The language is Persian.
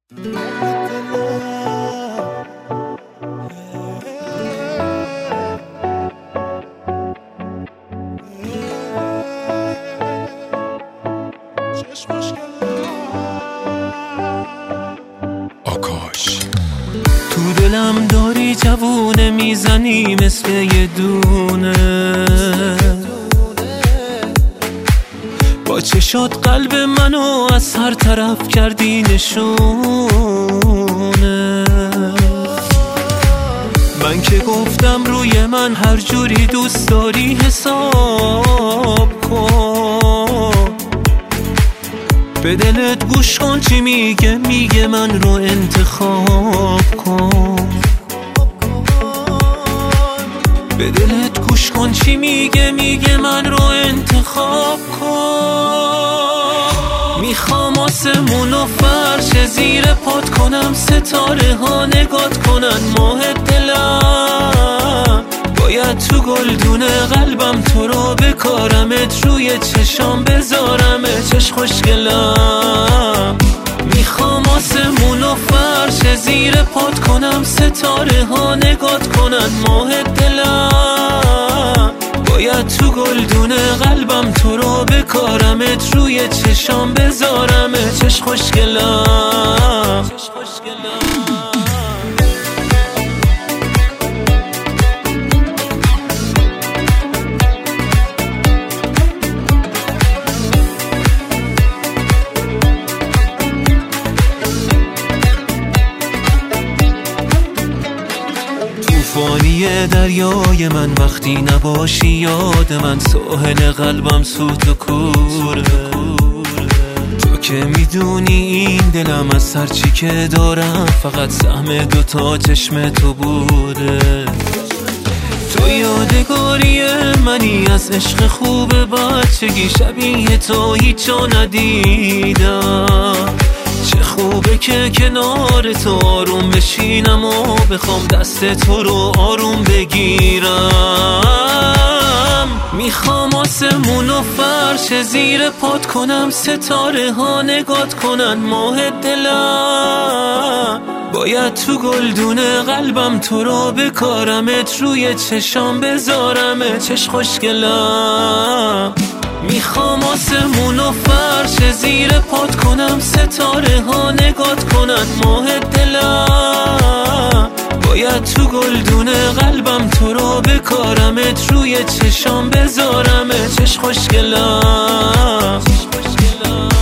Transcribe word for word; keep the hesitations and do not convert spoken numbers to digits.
آکاش تو دلم داری جوونه میزنی مثل یه دونه، با چشات قلب منو از هر طرف کردی نشونه. من که گفتم روی من هر جوری دوست داری حساب کن، به دلت گوش کن چی میگه، میگه من رو انتخاب کن. به دلت گوش کن چی میگه، میگه من رو انتخاب کن. میخوام آسمون و فرش زیر پات کنم، ستاره ها نگات کنن ماه دلم. باید تو گلدون قلبم تو رو بکارمت، روی چشام بذارمت چش خوشگلم. میخوام آسمون و فرش زیر پات کنم، ستاره ها نگات کنن ماه دلم. باید تو گلدون قلبم تو رو بکارمت، روی چشام بذارمت چش خوشگلم. طوفانی دریای من وقتی نباشی، یاد من ساحل قلبم سوت و کوره. تو که میدونی این دلم از هرچی که دارم فقط سهم دوتا چشم تو بوده. تو یادگاری منی از عشق خوب بچگی، شبیه تو هیچ جا ندیدم. چه خوبه که کنار تو آروم بشینم و بخوام دست تو رو آروم بگیرم. میخوام آسمون و فرش زیر پات کنم، ستاره ها نگات کنن ماه دلم. باید تو گلدون قلبم تو رو بکارمت، روی چشام بذارمت چش خوشگلم. میخوام آسمون و فرش زیر پات کنم، ستاره ها نگات کنن ماه دلم. باید تو گلدون قلبم تو رو بکارمت، روی چشام بذارمت چش خوشگلم.